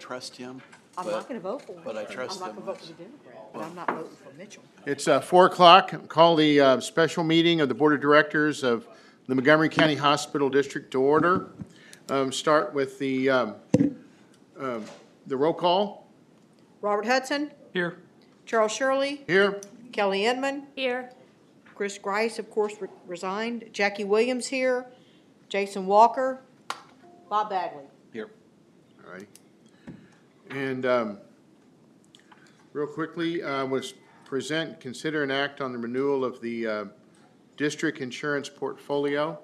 trust him. I'm not going to vote for him. But I trust him. I'm not going to vote for the Democrat, but I'm not voting for Mitchell. It's 4 o'clock. Call the special meeting of the Board of Directors of the Montgomery County Hospital District to order. Start with the roll call. Robert Hudson. Here. Charles Shirley. Here. Kelly Edmond. Here. Chris Grice, of course, resigned. Jackie Williams here. Jason Walker. Bob Bagley. Here. All right. And real quickly, was present, consider and act on the renewal of the district insurance portfolio.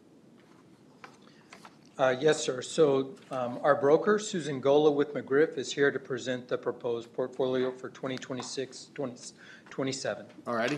Yes, sir. So our broker, Susan Gola with McGriff, is here to present the proposed portfolio for 2026-2027. All righty.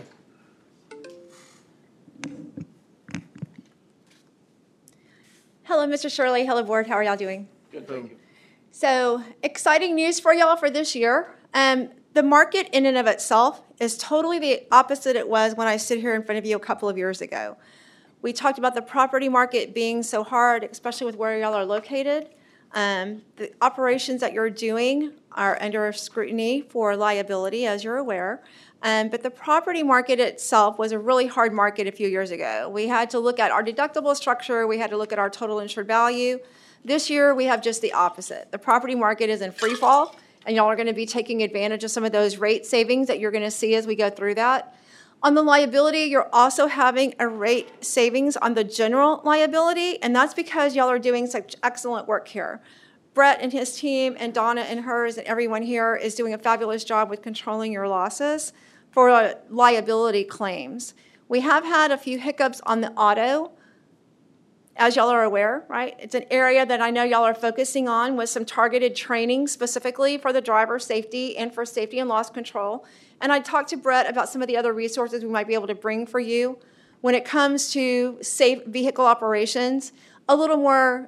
Hello, Mr. Shirley. Hello, board. How are y'all doing? Good, thank you. So, exciting news for y'all for this year. The market in and of itself is totally the opposite it was when I stood here in front of you a couple of years ago. We talked about the property market being so hard, especially with where y'all are located. The operations that you're doing are under scrutiny for liability, as you're aware. But the property market itself was a really hard market a few years ago. We had to look at our deductible structure. We had to look at our total insured value. This year, we have just the opposite. The property market is in free fall, and y'all are going to be taking advantage of some of those rate savings that you're going to see as we go through that. On the liability, you're also having a rate savings on the general liability, and that's because y'all are doing such excellent work here. Brett and his team and Donna and hers and everyone here is doing a fabulous job with controlling your losses for liability claims. We have had a few hiccups on the auto, as y'all are aware, right? It's an area that I know y'all are focusing on with some targeted training specifically for the driver safety and for safety and loss control. And I talked to Brett about some of the other resources we might be able to bring for you when it comes to safe vehicle operations, a little more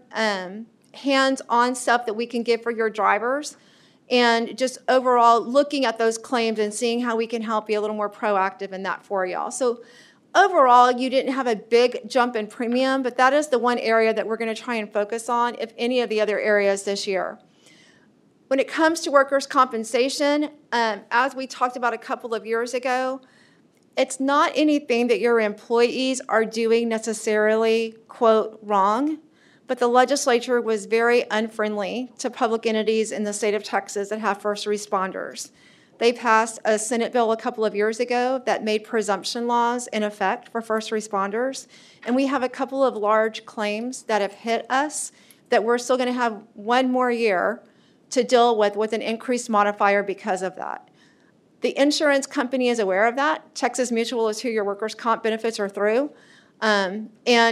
hands-on stuff that we can give for your drivers, and just overall looking at those claims and seeing how we can help be a little more proactive in that for y'all. So overall, you didn't have a big jump in premium, but that is the one area that we're going to try and focus on, if any of the other areas this year. When it comes to workers' compensation, as we talked about a couple of years ago, it's not anything that your employees are doing necessarily, quote, wrong, but the legislature was very unfriendly to public entities in the state of Texas that have first responders. They passed a Senate bill a couple of years ago that made presumption laws in effect for first responders, and we have a couple of large claims that have hit us that we're still going to have one more year to deal with an increased modifier because of that. The insurance company is aware of that. Texas Mutual is who your workers' comp benefits are through. And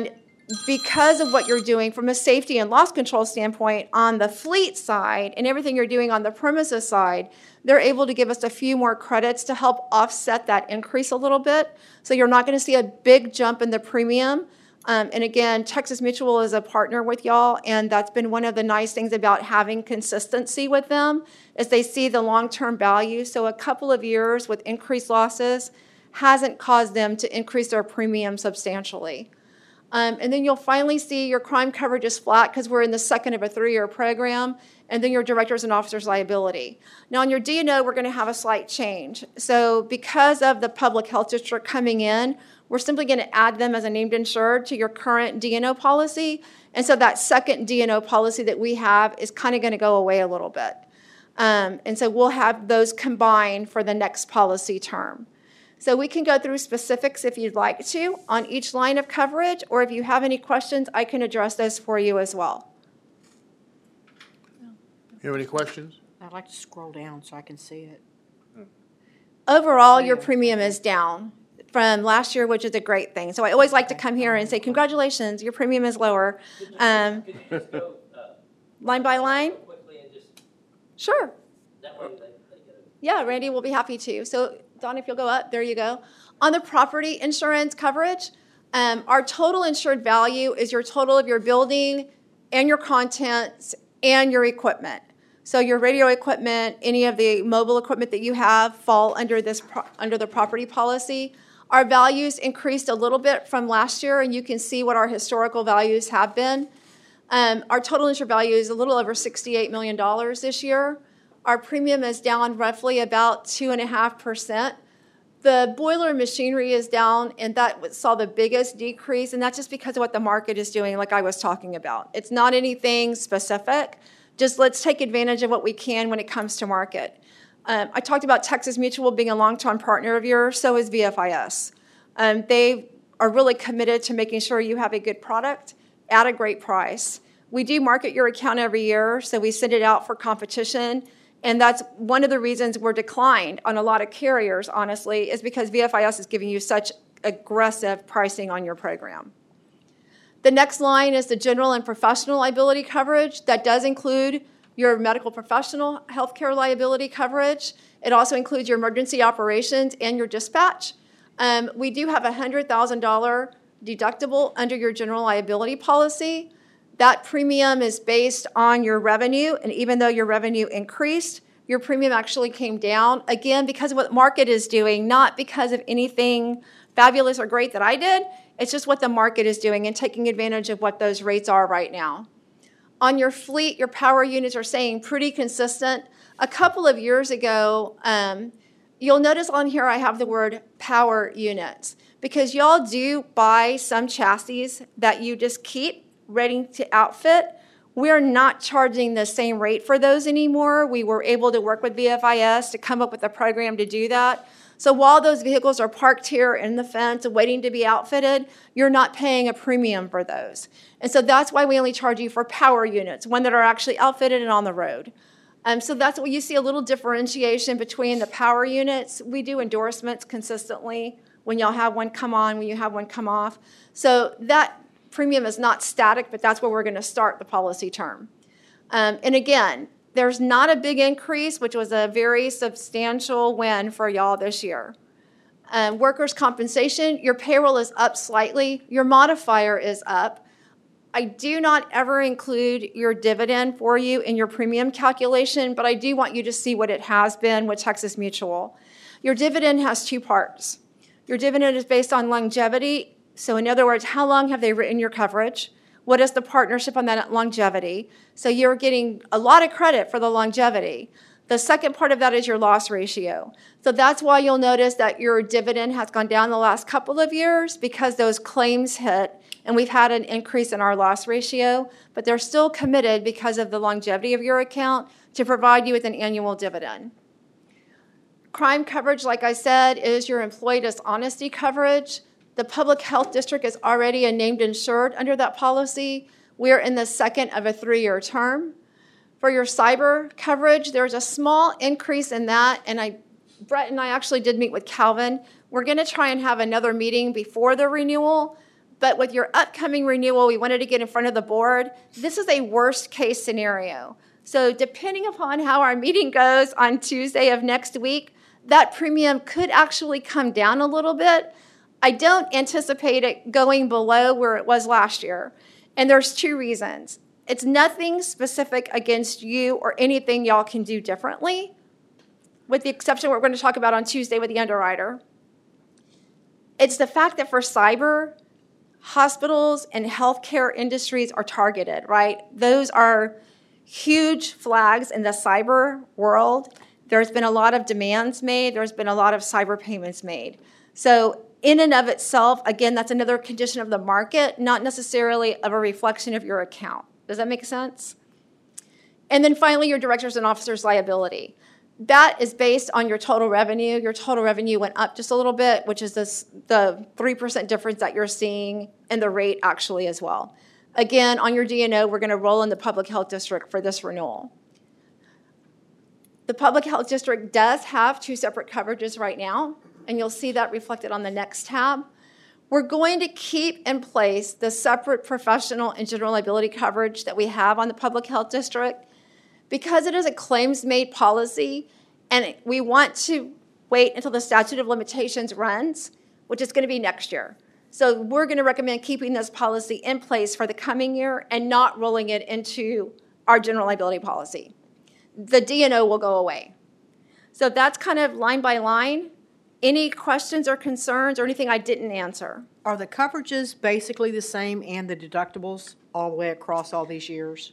because of what you're doing from a safety and loss control standpoint on the fleet side and everything you're doing on the premises side, they're able to give us a few more credits to help offset that increase a little bit. So you're not going to see a big jump in the premium. And again, Texas Mutual is a partner with y'all, and that's been one of the nice things about having consistency with them, is they see the long-term value. So a couple of years with increased losses hasn't caused them to increase their premium substantially. And then you'll finally see your crime coverage is flat because we're in the second of a 3-year program, and then your directors and officers liability. Now on your D&O, we're going to have a slight change. So because of the public health district coming in, we're simply going to add them as a named insured to your current D&O policy. And so that second D&O policy that we have is kind of going to go away a little bit. And so we'll have those combined for the next policy term. So we can go through specifics if you'd like to on each line of coverage, or if you have any questions, I can address those for you as well. You have any questions? I'd like to scroll down so I can see it. Overall, your premium is down from last year, which is a great thing. So I always like to come here and say, congratulations, your premium is lower. Could you just go line by line? quickly and just, Sure. that way they get it. Yeah, Randy will be happy to. So Don, if you'll go up, there you go. On the property insurance coverage, our total insured value is your total of your building and your contents and your equipment. So your radio equipment, any of the mobile equipment that you have fall under this under the property policy. Our values increased a little bit from last year, and you can see what our historical values have been. Our total insured value is a little over $68 million this year. Our premium is down roughly about 2.5%. The boiler machinery is down, and that saw the biggest decrease, and that's just because of what the market is doing, like I was talking about. It's not anything specific. Just let's take advantage of what we can when it comes to market. I talked about Texas Mutual being a long-term partner of yours, so is VFIS. They are really committed to making sure you have a good product at a great price. We do market your account every year, so we send it out for competition. And that's one of the reasons we're declined on a lot of carriers, honestly, is because VFIS is giving you such aggressive pricing on your program. The next line is the general and professional liability coverage. That does include your medical professional healthcare liability coverage. It also includes your emergency operations and your dispatch. We do have a $100,000 deductible under your general liability policy. That premium is based on your revenue, and even though your revenue increased, your premium actually came down, again, because of what the market is doing, not because of anything fabulous or great that I did. It's just what the market is doing and taking advantage of what those rates are right now. On your fleet, your power units are staying pretty consistent. A couple of years ago, you'll notice on here I have the word power units, because y'all do buy some chassis that you just keep ready to outfit. We're not charging the same rate for those anymore. We were able to work with VFIS to come up with a program to do that. So while those vehicles are parked here in the fence waiting to be outfitted, you're not paying a premium for those. And so that's why we only charge you for power units, one that are actually outfitted and on the road. So that's what you see, a little differentiation between the power units. We do endorsements consistently when y'all have one come on, when you have one come off. So that premium is not static, but that's where we're going to start the policy term. And again, there's not a big increase, which was a very substantial win for y'all this year. Workers' compensation, your payroll is up slightly. Your modifier is up. I do not ever include your dividend for you in your premium calculation, but I do want you to see what it has been with Texas Mutual. Your dividend has two parts. Your dividend is based on longevity. So in other words, how long have they written your coverage? What is the partnership on that longevity? So you're getting a lot of credit for the longevity. The second part of that is your loss ratio. So that's why you'll notice that your dividend has gone down the last couple of years, because those claims hit and we've had an increase in our loss ratio, but they're still committed because of the longevity of your account to provide you with an annual dividend. Crime coverage, like I said, is your employee dishonesty coverage. The public health district is already a named insured under that policy. We're in the second of a 3-year term. For your cyber coverage, there's a small increase in that, and Brett and I actually did meet with Calvin. We're going to try and have another meeting before the renewal, but with your upcoming renewal, we wanted to get in front of the board. This is a worst case scenario. So depending upon how our meeting goes on Tuesday of next week, that premium could actually come down a little bit. I don't anticipate it going below where it was last year. And there's two reasons. It's nothing specific against you or anything y'all can do differently, with the exception of what we're going to talk about on Tuesday with the underwriter. It's the fact that for cyber, hospitals and healthcare industries are targeted, right? Those are huge flags in the cyber world. There's been a lot of demands made. There's been a lot of cyber payments made. So in and of itself, again, that's another condition of the market, not necessarily of a reflection of your account. Does that make sense? And then finally, your directors and officers liability. That is based on your total revenue. Your total revenue went up just a little bit, which is the 3% difference that you're seeing in the rate actually as well. Again, on your D&O, we're going to roll in the public health district for this renewal. The public health district does have two separate coverages right now, and you'll see that reflected on the next tab. We're going to keep in place the separate professional and general liability coverage that we have on the public health district because it is a claims-made policy, and we want to wait until the statute of limitations runs, which is going to be next year. So we're going to recommend keeping this policy in place for the coming year and not rolling it into our general liability policy. The D&O will go away. So that's kind of line by line. Any questions or concerns or anything I didn't answer? Are the coverages basically the same and the deductibles? all the way across all these years?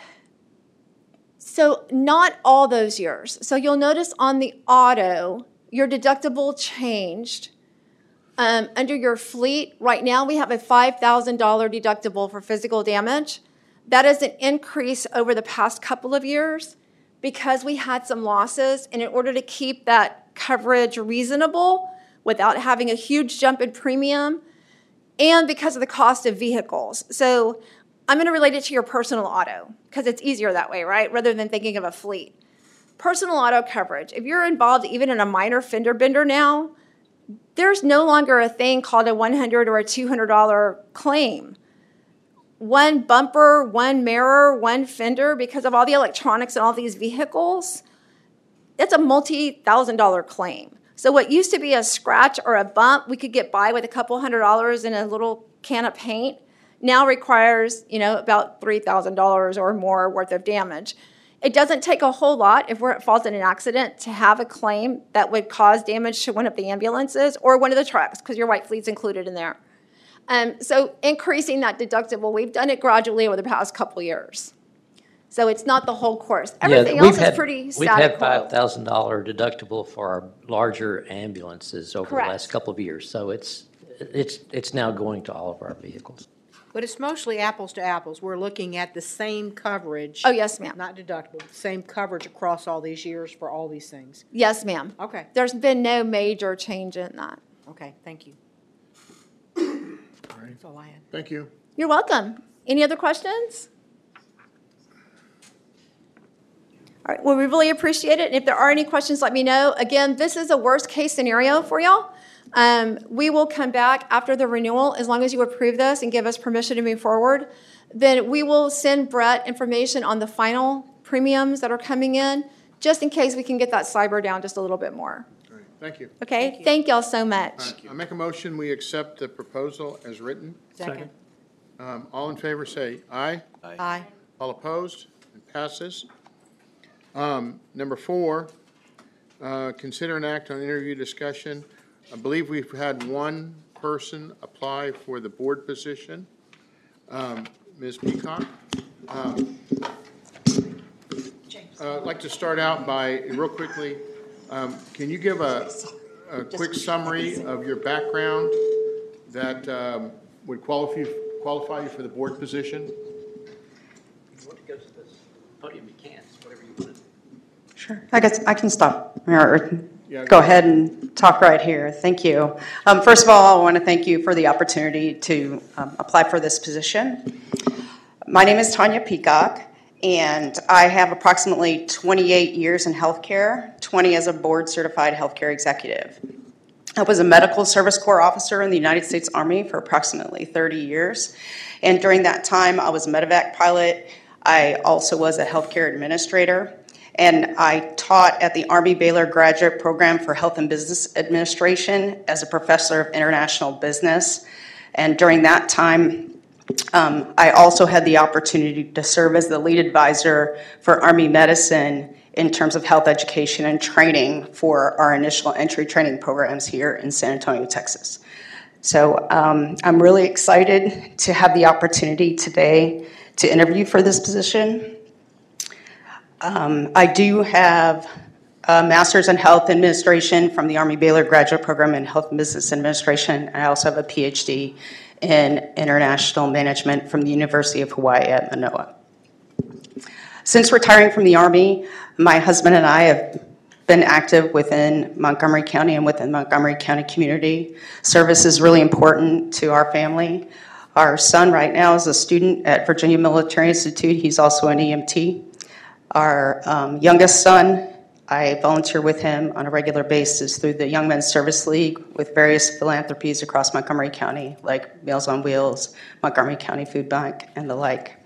So not all those years. So you'll notice on the auto, your deductible changed. Under your fleet, right now we have a $5,000 deductible for physical damage. That is an increase over the past couple of years because we had some losses. And in order to keep that coverage reasonable without having a huge jump in premium, and because of the cost of vehicles. So I'm going to relate it to your personal auto because it's easier that way, right? Rather than thinking of a fleet. Personal auto coverage. If you're involved even in a minor fender bender now, there's no longer a thing called a $100 or a $200 claim. One bumper, one mirror, one fender, because of all the electronics and all these vehicles, it's a multi-$1,000 claim. So what used to be a scratch or a bump, we could get by with a couple $100 and a little can of paint, now requires, about $3,000 or more worth of damage. It doesn't take a whole lot if we're at fault in an accident to have a claim that would cause damage to one of the ambulances or one of the trucks, because your white fleet's included in there. So increasing that deductible, we've done it gradually over the past couple years. So it's not the whole course. Everything else is pretty static. We've had $5,000 deductible for our larger ambulances over Correct. the last couple of years. So it's now going to all of our vehicles. But it's mostly apples to apples. We're looking at the same coverage. Oh, yes, ma'am. Not deductible, same coverage across all these years for all these things. Yes, ma'am. Okay, There's been no major change in that. okay, thank you. All right, That's all I had. thank you. You're welcome. Any other questions? All right, well, we really appreciate it. And if there are any questions, let me know. Again, this is a worst-case scenario for y'all. We will come back after the renewal, as long as you approve this and give us permission to move forward. Then we will send Brett information on the final premiums that are coming in, just in case we can get that cyber down just a little bit more. All right, thank you. Okay? Thank y'all so All much. right, I make a motion, we accept the proposal as written. Second. All in favor, say aye. Aye. All opposed? It passes. Number 4, consider an act on interview discussion. I believe we've had one person apply for the board position. Ms. Peacock? I'd like to start out by, real quickly, can you give a quick summary of your background that would qualify you for the board position? If you want to go to this podium, you can, whatever you want. Sure. I guess I can stop or Yeah, go ahead and talk right here. Thank you. First of all, I want to thank you for the opportunity to apply for this position. My name is Tanya Peacock, and I have approximately 28 years in healthcare, 20 as a board-certified healthcare executive. I was a medical service corps officer in the United States Army for approximately 30 years, and during that time, I was a medevac pilot. I also was a healthcare administrator. And I taught at the Army Baylor Graduate Program for Health and Business Administration as a professor of international business. And during that time, I also had the opportunity to serve as the lead advisor for Army Medicine in terms of health education and training for our initial entry training programs here in San Antonio, Texas. So I'm really excited to have the opportunity today to interview for this position. I do have a master's in health administration from the Army Baylor Graduate Program in Health and Business Administration. I also have a PhD in international management from the University of Hawaii at Manoa. Since retiring from the Army, my husband and I have been active within Montgomery County and within Montgomery County community. Service is really important to our family. Our son right now is a student at Virginia Military Institute. He's also an EMT. Our youngest son, I volunteer with him on a regular basis through the Young Men's Service League with various philanthropies across Montgomery County, like Meals on Wheels, Montgomery County Food Bank, and the like.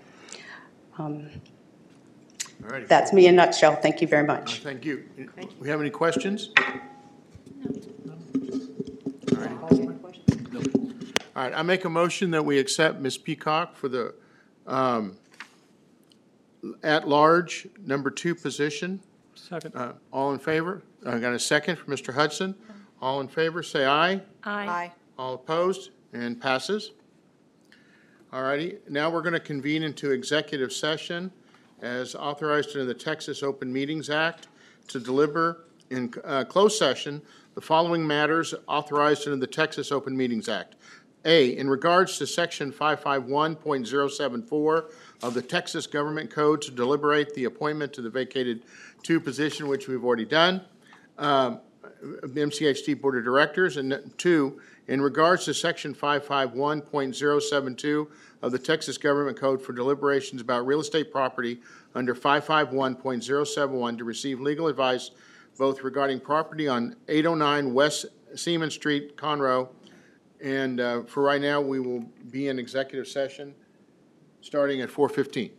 Alrighty. That's me in a nutshell. Thank you very much. Thank you. We have any questions? All right, I make a motion that we accept Ms. Peacock for the at-large number 2 position. Second. All in favor? I got a second from Mr. Hudson. All in favor, say aye. Aye. All opposed, and passes. All righty, now we're going to convene into executive session as authorized under the Texas Open Meetings Act to deliver in closed session the following matters authorized under the Texas Open Meetings Act. A, in regards to Section 551.074 of the Texas Government Code to deliberate the appointment to the vacated 2 position, which we've already done, MCHD Board of Directors. And 2, in regards to Section 551.072 of the Texas Government Code for deliberations about real estate property under 551.071 to receive legal advice both regarding property on 809 West Seaman Street, Conroe. And for right now, we will be in executive session starting at 4:15.